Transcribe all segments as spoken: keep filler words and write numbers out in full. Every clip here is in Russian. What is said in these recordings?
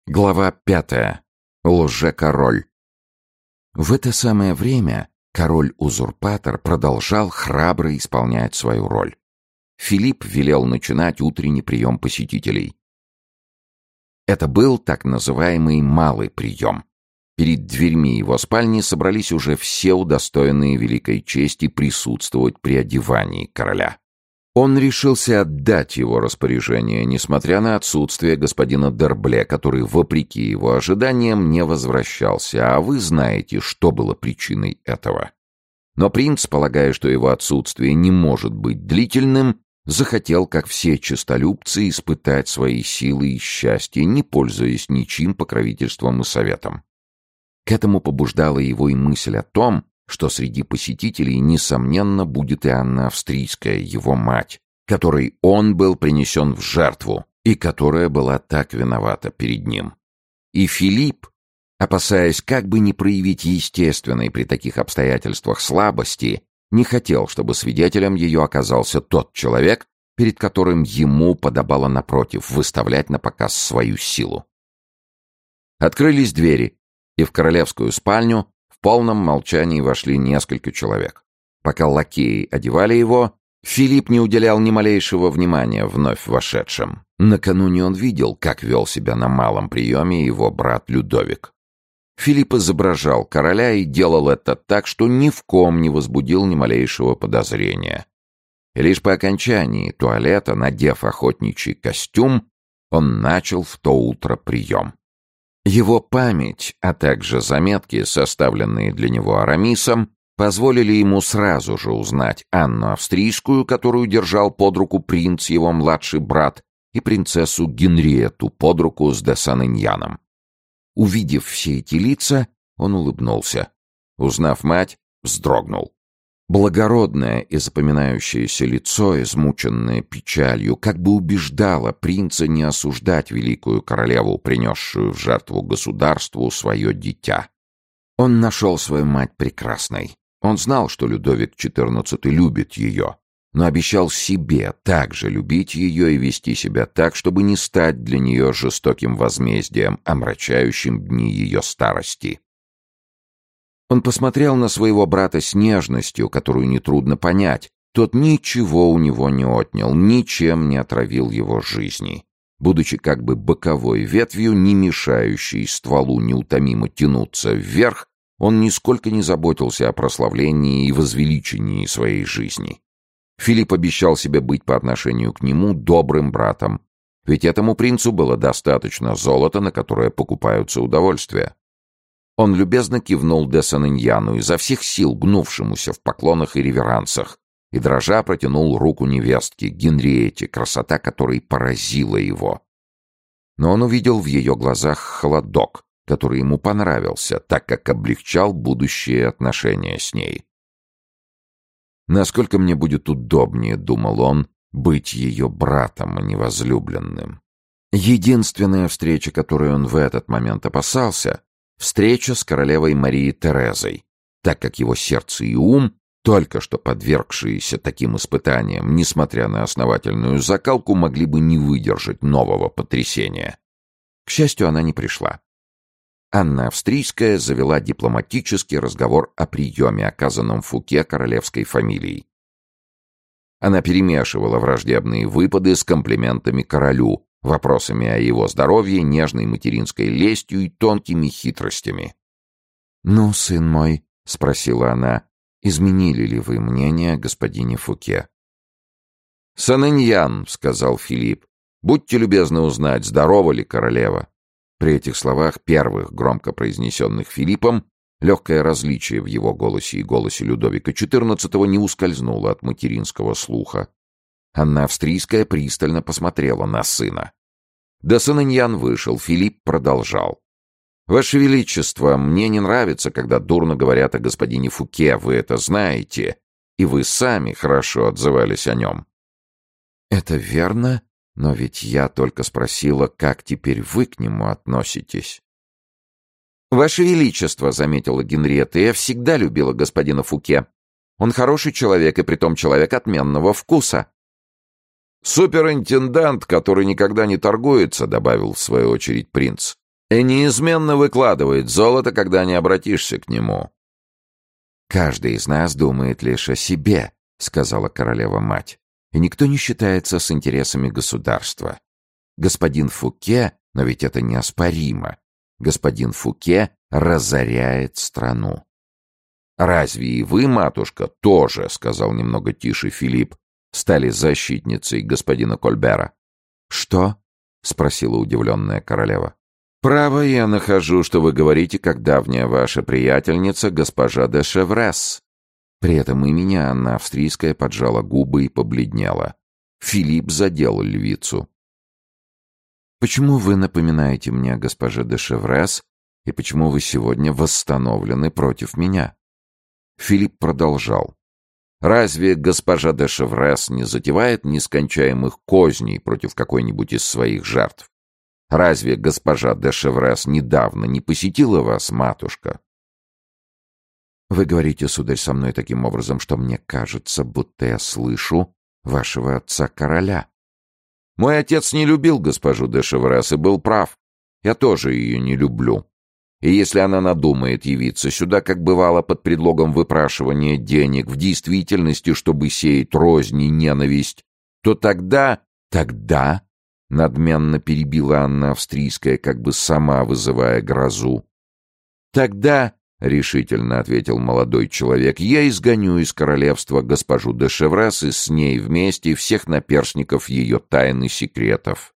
Глава пятая. Лже-король. В это самое время король-узурпатор продолжал храбро исполнять свою роль. Филипп велел начинать утренний прием посетителей. Это был так называемый малый прием. Перед дверьми его спальни собрались уже все удостоенные великой чести присутствовать при одевании короля. Он решился отдать его распоряжение, несмотря на отсутствие господина Д'Ербле, который, вопреки его ожиданиям, не возвращался, а вы знаете, что было причиной этого. Но принц, полагая, что его отсутствие не может быть длительным, захотел, как все честолюбцы, испытать свои силы и счастье, не пользуясь ничьим покровительством и советом. К этому побуждала его и мысль о том, что среди посетителей, несомненно, будет и Анна Австрийская, его мать, которой он был принесен в жертву и которая была так виновата перед ним. И Филипп, опасаясь как бы не проявить естественной при таких обстоятельствах слабости, не хотел, чтобы свидетелем ее оказался тот человек, перед которым ему подобало, напротив, выставлять на показ свою силу. Открылись двери, и в королевскую спальню в полном молчании вошли несколько человек. Пока лакеи одевали его, Филипп не уделял ни малейшего внимания вновь вошедшим. Накануне он видел, как вел себя на малом приеме его брат Людовик. Филипп изображал короля и делал это так, что ни в ком не возбудил ни малейшего подозрения. И лишь по окончании туалета, надев охотничий костюм, он начал в то утро прием. Его память, а также заметки, составленные для него Арамисом, позволили ему сразу же узнать Анну Австрийскую, которую держал под руку принц, его младший брат, и принцессу Генриетту под руку с де Саниньяном. Увидев все эти лица, он улыбнулся. Узнав мать, вздрогнул. Благородное и запоминающееся лицо, измученное печалью, как бы убеждало принца не осуждать великую королеву, принесшую в жертву государству свое дитя. Он нашел свою мать прекрасной. Он знал, что Людовик четырнадцатый любит ее, но обещал себе также любить ее и вести себя так, чтобы не стать для нее жестоким возмездием, омрачающим дни ее старости. Он посмотрел на своего брата с нежностью, которую нетрудно понять. Тот ничего у него не отнял, ничем не отравил его жизни. Будучи как бы боковой ветвью, не мешающей стволу неутомимо тянуться вверх, он нисколько не заботился о прославлении и возвеличении своей жизни. Филипп обещал себе быть по отношению к нему добрым братом, ведь этому принцу было достаточно золота, на которое покупаются удовольствия. Он любезно кивнул де Саниньяну, изо всех сил гнувшемуся в поклонах и реверансах, и дрожа протянул руку невестке, Генриетте, красота которой поразила его. Но он увидел в ее глазах холодок, который ему понравился, так как облегчал будущие отношения с ней. «Насколько мне будет удобнее, — думал он, — быть ее братом, а не возлюбленным». Единственная встреча, которой он в этот момент опасался — встреча с королевой Марией Терезой, так как его сердце и ум, только что подвергшиеся таким испытаниям, несмотря на основательную закалку, могли бы не выдержать нового потрясения. К счастью, она не пришла. Анна Австрийская завела дипломатический разговор о приеме, оказанном Фуке королевской фамилией. Она перемешивала враждебные выпады с комплиментами королю, вопросами о его здоровье, нежной материнской лестью и тонкими хитростями. «Ну, сын мой, — спросила она, — изменили ли вы мнение о господине Фуке?» «Саниньян, — сказал Филипп, — будьте любезны узнать, здорова ли королева». При этих словах, первых, громко произнесенных Филиппом, легкое различие в его голосе и голосе Людовика четырнадцатого не ускользнуло от материнского слуха. Анна Австрийская пристально посмотрела на сына. Де Саниньян вышел, Филипп продолжал. «Ваше Величество, мне не нравится, когда дурно говорят о господине Фуке, вы это знаете, и вы сами хорошо отзывались о нем». «Это верно, но ведь я только спросила, как теперь вы к нему относитесь». «Ваше Величество, — заметила Генриетта, — я всегда любила господина Фуке. Он хороший человек, и притом человек отменного вкуса». «Суперинтендант, который никогда не торгуется», — добавил в свою очередь принц. и неизменно выкладывает золото, когда не обратишься к нему». «Каждый из нас думает лишь о себе», — сказала королева-мать, «и никто не считается с интересами государства. Господин Фуке, но ведь это неоспоримо, господин Фуке разоряет страну». «Разве и вы, матушка, тоже, — сказал немного тише Филипп, — стали защитницей господина Кольбера?» «Что?» — спросила удивленная королева. «Право я нахожу, что вы говорите, как давняя ваша приятельница, госпожа де Шеврес». При этом имени Анна Австрийская поджала губы и побледнела. Филипп задел львицу. «Почему вы напоминаете мне о госпоже де Шеврес, и почему вы сегодня восстановлены против меня?» Филипп продолжал. «Разве госпожа де Шеврес не затевает нескончаемых козней против какой-нибудь из своих жертв? Разве госпожа де Шеврес недавно не посетила вас, матушка?» «Вы говорите, сударь, со мной таким образом, что мне кажется, будто я слышу вашего отца-короля». «Мой отец не любил госпожу де Шеврес и был прав. Я тоже ее не люблю. И если она надумает явиться сюда, как бывало, под предлогом выпрашивания денег, в действительности, чтобы сеять рознь и ненависть, то тогда, тогда, — надменно перебила Анна Австрийская, как бы сама вызывая грозу, — тогда, — решительно ответил молодой человек, — я изгоню из королевства госпожу де Шеврес и с ней вместе всех наперсников ее тайн и секретов.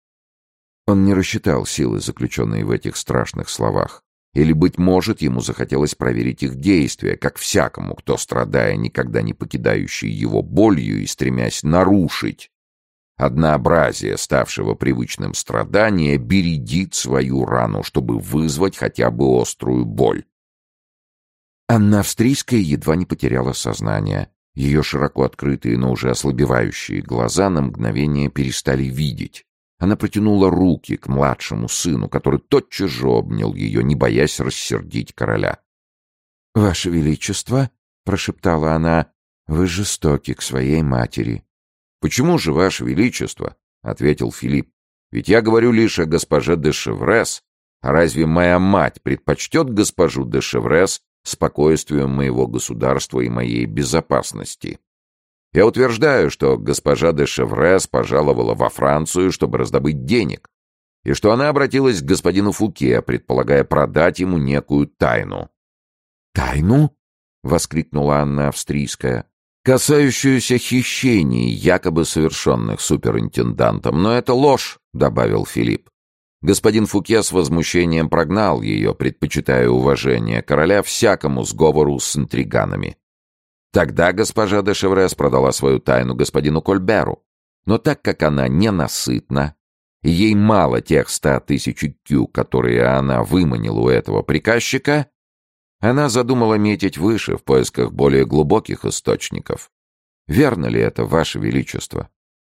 Он не рассчитал силы, заключенные в этих страшных словах. Или, быть может, ему захотелось проверить их действия, как всякому, кто, страдая, никогда не покидающий его болью и стремясь нарушить однообразие ставшего привычным страдания, бередит свою рану, чтобы вызвать хотя бы острую боль. Анна Австрийская едва не потеряла сознание. Ее широко открытые, но уже ослабевающие глаза на мгновение перестали видеть. Она протянула руки к младшему сыну, который тотчас же обнял ее, не боясь рассердить короля. «Ваше Величество», — прошептала она, — «вы жестоки к своей матери». «Почему же, Ваше Величество?» — ответил Филипп. «Ведь я говорю лишь о госпоже де Шеврес. А разве моя мать предпочтет госпожу де Шеврес спокойствию моего государства и моей безопасности? Я утверждаю, что госпожа де Шеврес пожаловала во Францию, чтобы раздобыть денег, и что она обратилась к господину Фуке, предполагая продать ему некую тайну». «Тайну?» — воскликнула Анна Австрийская. «Касающуюся хищений, якобы совершенных суперинтендантом. Но это ложь», — добавил Филипп. Господин Фуке с возмущением прогнал ее, предпочитая уважение короля всякому сговору с интриганами. Тогда госпожа де Шеврес продала свою тайну господину Кольберу. Но так как она ненасытна, и ей мало тех ста тысяч кю, которые она выманила у этого приказчика, она задумала метить выше в поисках более глубоких источников. Верно ли это, Ваше Величество?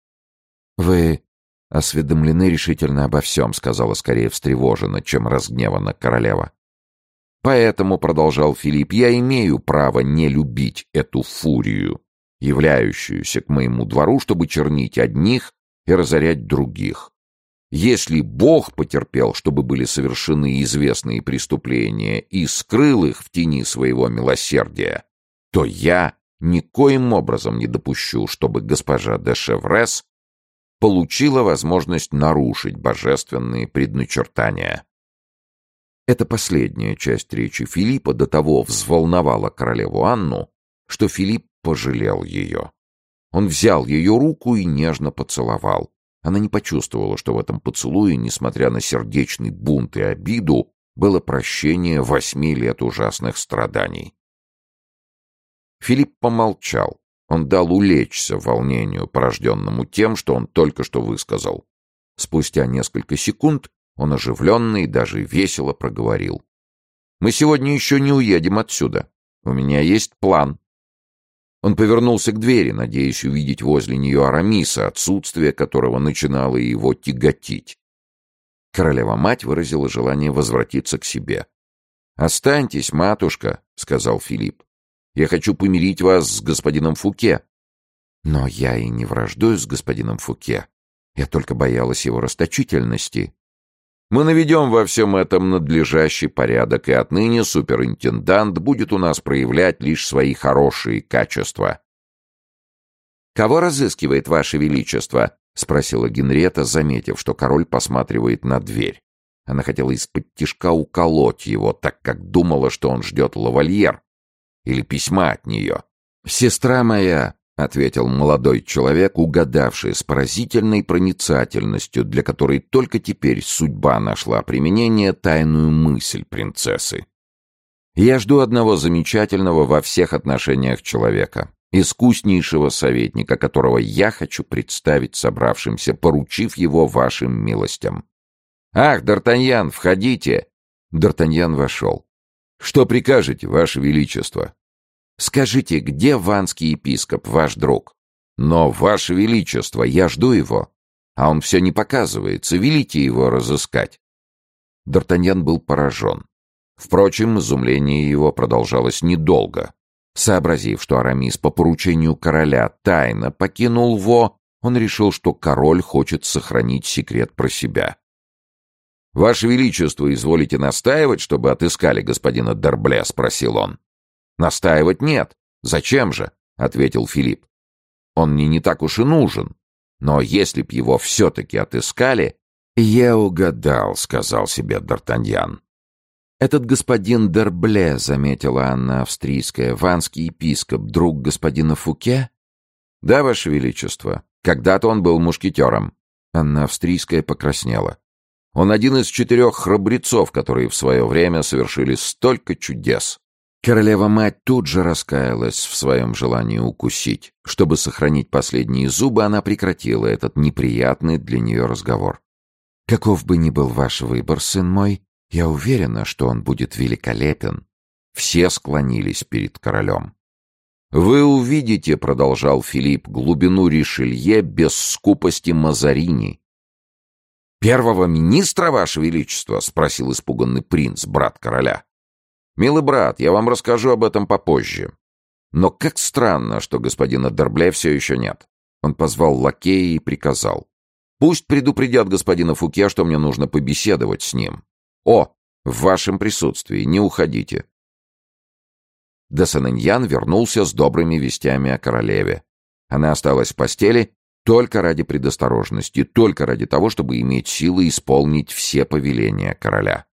«Вы осведомлены решительно обо всем», — сказала скорее встревоженно, чем разгневана королева. «Поэтому, — продолжал Филипп, — я имею право не любить эту фурию, являющуюся к моему двору, чтобы чернить одних и разорять других. Если Бог потерпел, чтобы были совершены известные преступления и скрыл их в тени своего милосердия, то я никоим образом не допущу, чтобы госпожа де Шеврес получила возможность нарушить божественные предначертания». Эта последняя часть речи Филиппа до того взволновала королеву Анну, что Филипп пожалел ее. Он взял ее руку и нежно поцеловал. Она не почувствовала, что в этом поцелуе, несмотря на сердечный бунт и обиду, было прощение восьми лет ужасных страданий. Филипп помолчал. Он дал улечься волнению, порожденному тем, что он только что высказал. Спустя несколько секунд он оживленно и даже весело проговорил: «Мы сегодня еще не уедем отсюда. У меня есть план». Он повернулся к двери, надеясь увидеть возле нее Арамиса, отсутствие которого начинало его тяготить. Королева-мать выразила желание возвратиться к себе. «Останьтесь, матушка», — сказал Филипп. «Я хочу помирить вас с господином Фуке». «Но я и не враждую с господином Фуке. Я только боялась его расточительности». Мы наведем во всем этом надлежащий порядок, и отныне суперинтендант будет у нас проявлять лишь свои хорошие качества». «Кого разыскивает Ваше Величество?» — спросила Генриетта, заметив, что король посматривает на дверь. Она хотела из-под тишка уколоть его, так как думала, что он ждет лавальер или письма от нее. «Сестра моя», — ответил молодой человек, угадавший с поразительной проницательностью, для которой только теперь судьба нашла применение, тайную мысль принцессы. «Я жду одного замечательного во всех отношениях человека, искуснейшего советника, которого я хочу представить собравшимся, поручив его вашим милостям». «Ах, Д'Артаньян, входите!» Д'Артаньян вошел. «Что прикажете, ваше величество?» «Скажите, где ванский епископ, ваш друг?» «Но, ваше величество, я жду его, а он все не показывается, велите его разыскать». Д'Артаньян был поражен. Впрочем, изумление его продолжалось недолго. Сообразив, что Арамис по поручению короля тайно покинул Во, он решил, что король хочет сохранить секрет про себя. «Ваше Величество, изволите настаивать, чтобы отыскали господина Д'Арбле?» — спросил он. «Настаивать нет. Зачем же?» — ответил Филипп. «Он мне не так уж и нужен. Но если б его все-таки отыскали...» «Я угадал», — сказал себе Д'Артаньян. «Этот господин Д'Арбле», — заметила Анна Австрийская, — «ванский епископ, друг господина Фуке?» «Да, Ваше Величество. Когда-то он был мушкетером». Анна Австрийская покраснела. «Он один из четырех храбрецов, которые в свое время совершили столько чудес». Королева-мать тут же раскаялась в своем желании укусить. Чтобы сохранить последние зубы, она прекратила этот неприятный для нее разговор. «Каков бы ни был ваш выбор, сын мой, я уверена, что он будет великолепен». Все склонились перед королем. «Вы увидите, — продолжал Филипп, — глубину Ришелье без скупости Мазарини». «Первого министра, ваше величество?» — спросил испуганный принц, брат короля. «Милый брат, я вам расскажу об этом попозже. Но как странно, что господина Д'Арбле все еще нет». Он позвал лакея и приказал: «Пусть предупредят господина Фуке, что мне нужно побеседовать с ним. О, в вашем присутствии, не уходите». Де Сен-Эньян вернулся с добрыми вестями о королеве. Она осталась в постели только ради предосторожности, только ради того, чтобы иметь силы исполнить все повеления короля.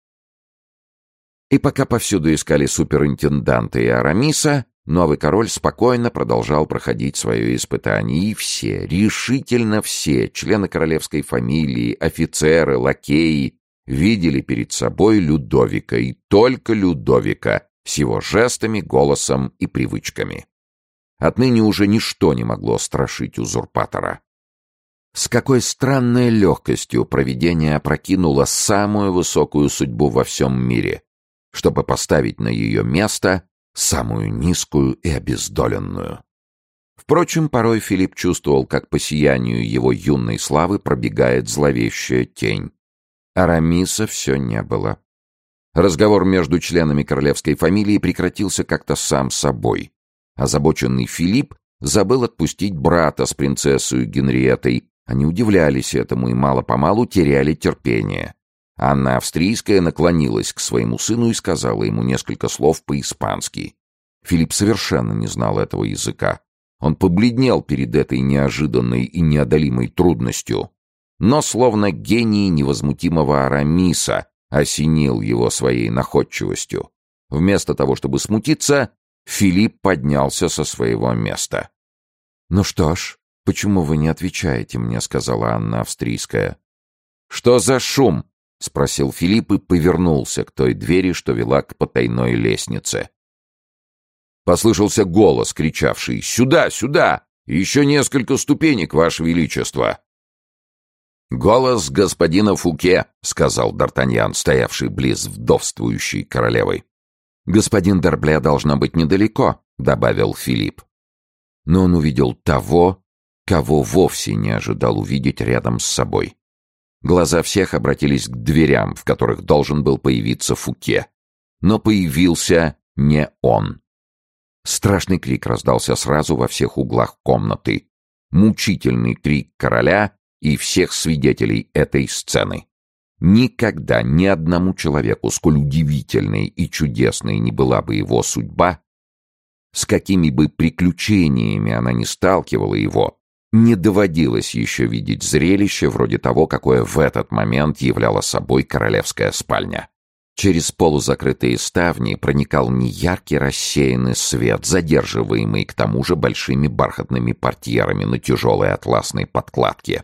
И пока повсюду искали суперинтенданта и Арамиса, новый король спокойно продолжал проходить свое испытание, и все, решительно все, члены королевской фамилии, офицеры, лакеи, видели перед собой Людовика, и только Людовика, с его жестами, голосом и привычками. Отныне уже ничто не могло страшить узурпатора. С какой странной легкостью провидение опрокинуло самую высокую судьбу во всем мире, чтобы поставить на ее место самую низкую и обездоленную. Впрочем, порой Филипп чувствовал, как по сиянию его юной славы пробегает зловещая тень. Арамиса все не было. Разговор между членами королевской фамилии прекратился как-то сам собой. Озабоченный Филипп забыл отпустить брата с принцессой Генриеттой. Они удивлялись этому и мало-помалу теряли терпение. Анна Австрийская наклонилась к своему сыну и сказала ему несколько слов по-испански. Филипп совершенно не знал этого языка. Он побледнел перед этой неожиданной и неодолимой трудностью, но словно гений невозмутимого Арамиса осенил его своей находчивостью. Вместо того, чтобы смутиться, Филипп поднялся со своего места. «Ну что ж, почему вы не отвечаете мне?» — сказала Анна Австрийская. «Что за шум?» — спросил Филипп и повернулся к той двери, что вела к потайной лестнице. Послышался голос, кричавший: «Сюда, сюда! Еще несколько ступенек, ваше величество!» «Голос господина Фуке», — сказал Д'Артаньян, стоявший близ вдовствующей королевы. «Господин Д'Арбле должно быть недалеко», — добавил Филипп. Но он увидел того, кого вовсе не ожидал увидеть рядом с собой. Глаза всех обратились к дверям, в которых должен был появиться Фуке. Но появился не он. Страшный крик раздался сразу во всех углах комнаты. Мучительный крик короля и всех свидетелей этой сцены. Никогда ни одному человеку, сколь удивительной и чудесной ни была бы его судьба, с какими бы приключениями она ни сталкивала его, не доводилось еще видеть зрелище вроде того, какое в этот момент являла собой королевская спальня. Через полузакрытые ставни проникал неяркий рассеянный свет, задерживаемый к тому же большими бархатными портьерами на тяжелой атласной подкладке.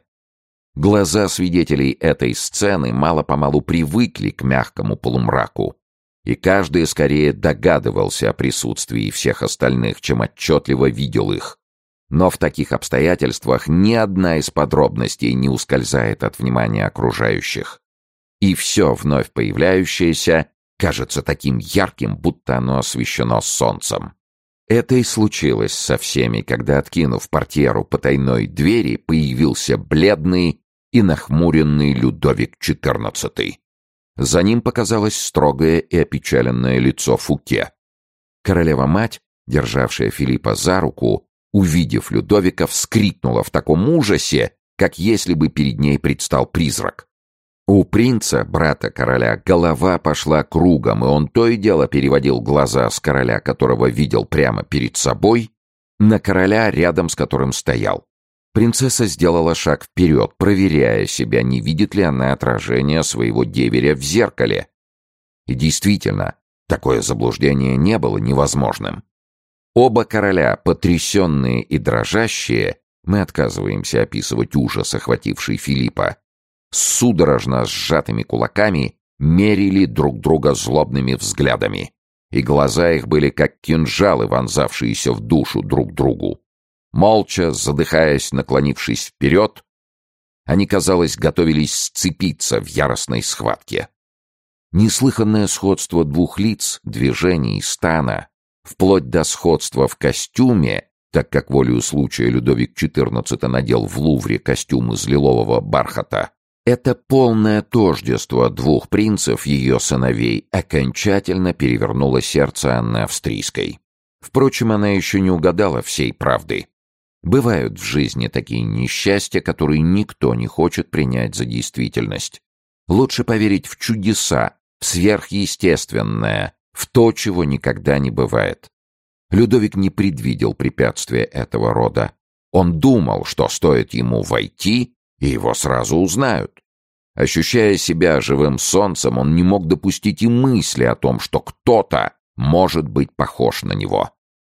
Глаза свидетелей этой сцены мало-помалу привыкли к мягкому полумраку, и каждый скорее догадывался о присутствии всех остальных, чем отчетливо видел их. Но в таких обстоятельствах ни одна из подробностей не ускользает от внимания окружающих. И все вновь появляющееся кажется таким ярким, будто оно освещено солнцем. Это и случилось со всеми, когда, откинув портьеру потайной двери, появился бледный и нахмуренный Людовик четырнадцатый. За ним показалось строгое и опечаленное лицо Фуке. Королева-мать, державшая Филиппа за руку, увидев Людовика, вскрикнула в таком ужасе, как если бы перед ней предстал призрак. У принца, брата короля, голова пошла кругом, и он то и дело переводил глаза с короля, которого видел прямо перед собой, на короля, рядом с которым стоял. Принцесса сделала шаг вперед, проверяя себя, не видит ли она отражения своего деверя в зеркале. И действительно, такое заблуждение не было невозможным. Оба короля, потрясенные и дрожащие, мы отказываемся описывать ужас, охвативший Филиппа, с судорожно сжатыми кулаками мерили друг друга злобными взглядами, и глаза их были как кинжалы, вонзавшиеся в душу друг другу. Молча, задыхаясь, наклонившись вперед, они, казалось, готовились сцепиться в яростной схватке. Неслыханное сходство двух лиц, движений, стана, вплоть до сходства в костюме, так как волею случая Людовик четырнадцатый надел в Лувре костюм из лилового бархата, это полное тождество двух принцев, ее сыновей, окончательно перевернуло сердце Анны Австрийской. Впрочем, она еще не угадала всей правды. Бывают в жизни такие несчастья, которые никто не хочет принять за действительность. Лучше поверить в чудеса, в сверхъестественное, в то, чего никогда не бывает. Людовик не предвидел препятствия этого рода. Он думал, что стоит ему войти, и его сразу узнают. Ощущая себя живым солнцем, он не мог допустить и мысли о том, что кто-то может быть похож на него.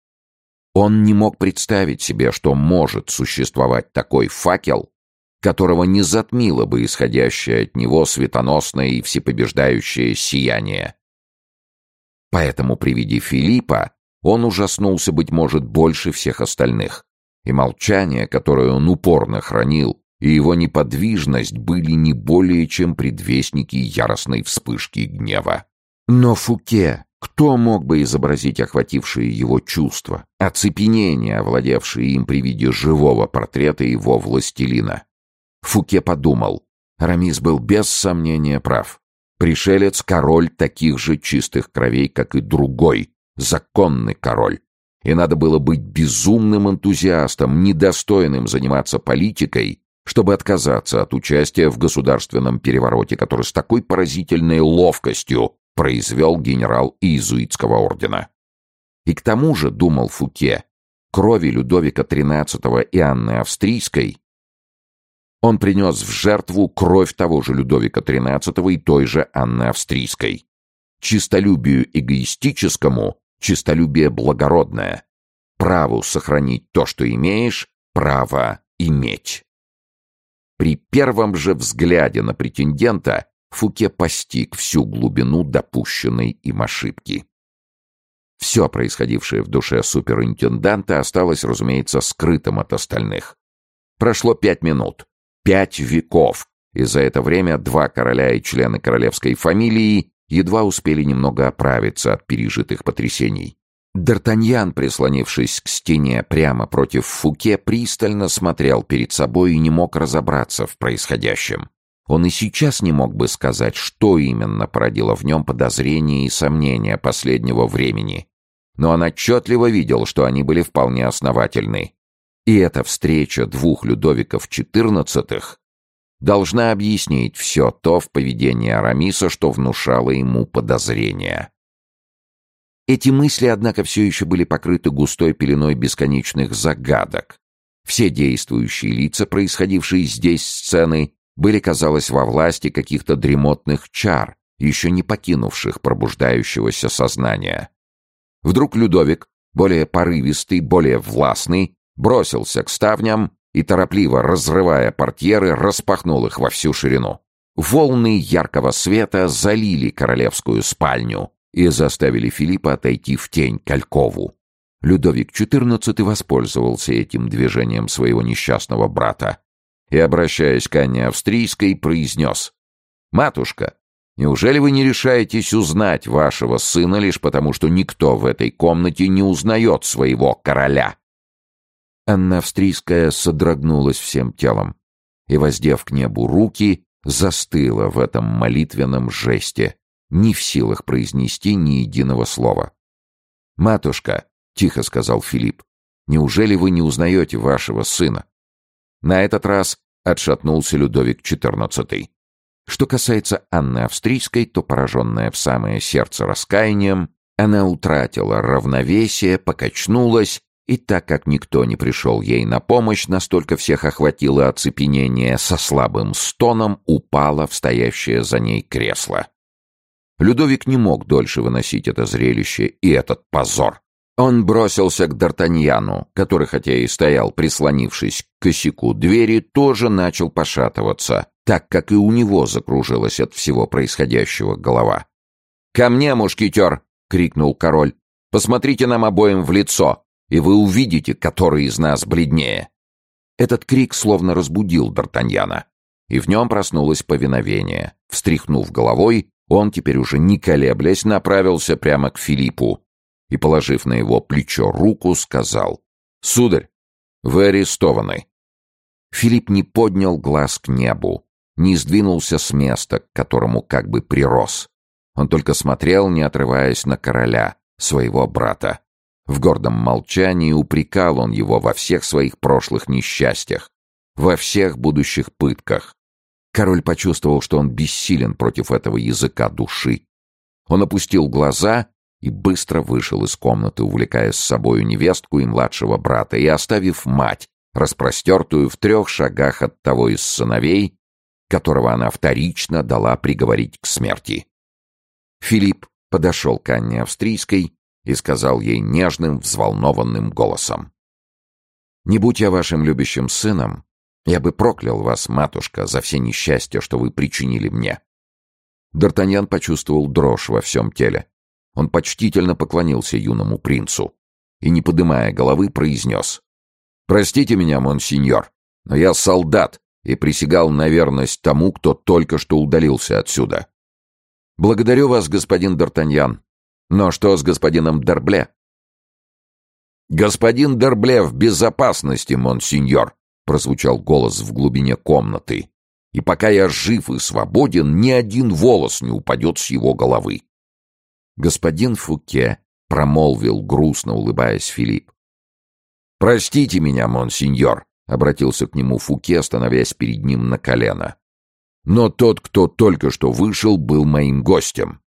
Он не мог представить себе, что может существовать такой факел, которого не затмило бы исходящее от него светоносное и всепобеждающее сияние. Поэтому при виде Филиппа он ужаснулся, быть может, больше всех остальных, и молчание, которое он упорно хранил, и его неподвижность были не более чем предвестники яростной вспышки гнева. Но Фуке, кто мог бы изобразить охватившие его чувства, оцепенение, овладевшее им при виде живого портрета его властелина? Фуке подумал, Арамис был без сомнения прав. Пришелец — король таких же чистых кровей, как и другой, законный король. И надо было быть безумным энтузиастом, недостойным заниматься политикой, чтобы отказаться от участия в государственном перевороте, который с такой поразительной ловкостью произвел генерал иезуитского ордена. И к тому же, думал Фуке, крови Людовика тринадцатого и Анны Австрийской он принес в жертву кровь того же Людовика тринадцатого и той же Анны Австрийской. Чистолюбию эгоистическому — чистолюбие благородное. Праву сохранить то, что имеешь, право иметь. При первом же взгляде на претендента Фуке постиг всю глубину допущенной им ошибки. Все происходившее в душе суперинтенданта осталось, разумеется, скрытым от остальных. Прошло пять минут, пять веков, и за это время два короля и члены королевской фамилии едва успели немного оправиться от пережитых потрясений. Д'Артаньян, прислонившись к стене прямо против Фуке, пристально смотрел перед собой и не мог разобраться в происходящем. Он и сейчас не мог бы сказать, что именно породило в нем подозрения и сомнения последнего времени. Но он отчетливо видел, что они были вполне основательны. И эта встреча двух Людовиков четырнадцатых должна объяснить все то в поведении Арамиса, что внушало ему подозрения. Эти мысли, однако, все еще были покрыты густой пеленой бесконечных загадок. Все действующие лица, происходившие здесь сцены, были, казалось, во власти каких-то дремотных чар, еще не покинувших пробуждающегося сознания. Вдруг Людовик, более порывистый, более властный, бросился к ставням и, торопливо разрывая портьеры, распахнул их во всю ширину. Волны яркого света залили королевскую спальню и заставили Филиппа отойти в тень к алькову. Людовик четырнадцатый воспользовался этим движением своего несчастного брата и, обращаясь к Анне Австрийской, произнес: «Матушка, неужели вы не решаетесь узнать вашего сына лишь потому, что никто в этой комнате не узнает своего короля?» Анна Австрийская содрогнулась всем телом и, воздев к небу руки, застыла в этом молитвенном жесте, не в силах произнести ни единого слова. «Матушка», — тихо сказал Филипп, — «неужели вы не узнаете вашего сына?» На этот раз отшатнулся Людовик четырнадцатый. Что касается Анны Австрийской, то, пораженная в самое сердце раскаянием, она утратила равновесие, покачнулась, и так как никто не пришел ей на помощь, настолько всех охватило оцепенение, со слабым стоном упала в стоящее за ней кресло. Людовик не мог дольше выносить это зрелище и этот позор. Он бросился к Д'Артаньяну, который, хотя и стоял, прислонившись к косяку двери, тоже начал пошатываться, так как и у него закружилась от всего происходящего голова. «Ко мне, мушкетер!» — крикнул король. «Посмотрите нам обоим в лицо, и вы увидите, который из нас бледнее». Этот крик словно разбудил Д'Артаньяна, и в нем проснулось повиновение. Встряхнув головой, он, теперь уже не колеблясь, направился прямо к Филиппу и, положив на его плечо руку, сказал: «Сударь, вы арестованы». Филипп не поднял глаз к небу, не сдвинулся с места, к которому как бы прирос. Он только смотрел, не отрываясь, на короля, своего брата. В гордом молчании упрекал он его во всех своих прошлых несчастьях, во всех будущих пытках. Король почувствовал, что он бессилен против этого языка души. Он опустил глаза и быстро вышел из комнаты, увлекая с собою невестку и младшего брата, и оставив мать, распростертую в трех шагах от того из сыновей, которого она вторично дала приговорить к смерти. Филипп подошел к Анне Австрийской и сказал ей нежным, взволнованным голосом: «Не будь я вашим любящим сыном, я бы проклял вас, матушка, за все несчастья, что вы причинили мне». Д'Артаньян почувствовал дрожь во всем теле. Он почтительно поклонился юному принцу и, не подымая головы, произнес: «Простите меня, монсеньор, но я солдат и присягал на верность тому, кто только что удалился отсюда». «Благодарю вас, господин Д'Артаньян. Но что с господином Д'Арбле?» «Господин Д'Арбле в безопасности, монсеньор», — прозвучал голос в глубине комнаты. «И пока я жив и свободен, ни один волос не упадет с его головы». Господин Фуке промолвил, грустно улыбаясь, Филипп. «Простите меня, монсеньор», — обратился к нему Фуке, становясь перед ним на колено. «Но тот, кто только что вышел, был моим гостем».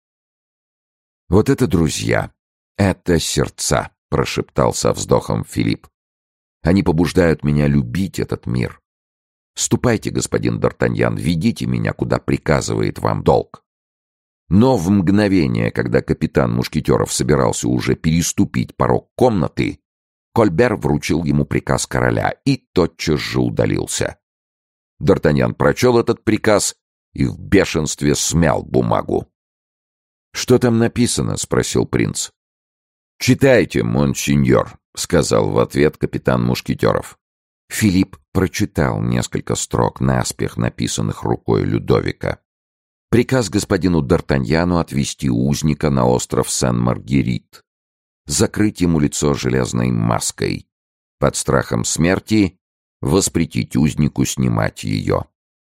«Вот это друзья, это сердца», — прошептал со вздохом Филипп. «Они побуждают меня любить этот мир. Ступайте, господин Д'Артаньян, ведите меня, куда приказывает вам долг». Но в мгновение, когда капитан мушкетеров собирался уже переступить порог комнаты, Кольбер вручил ему приказ короля и тотчас же удалился. Д'Артаньян прочел этот приказ и в бешенстве смял бумагу. «Что там написано?» — спросил принц. «Читайте, монсеньор», — сказал в ответ капитан мушкетеров. Филипп прочитал несколько строк, наспех написанных рукой Людовика. Приказ господину Д'Артаньяну отвести узника на остров Сен-Маргерит, закрыть ему лицо железной маской, под страхом смерти воспретить узнику снимать ее.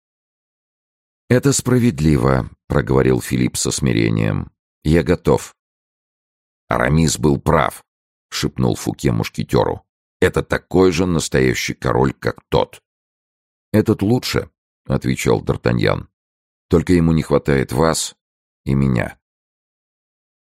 «Это справедливо», — проговорил Филипп со смирением. «Я готов». «Арамис был прав», — шепнул Фуке мушкетеру. «Это такой же настоящий король, как тот». «Этот лучше. отвечал Д'Артаньян. «Только ему не хватает вас и меня».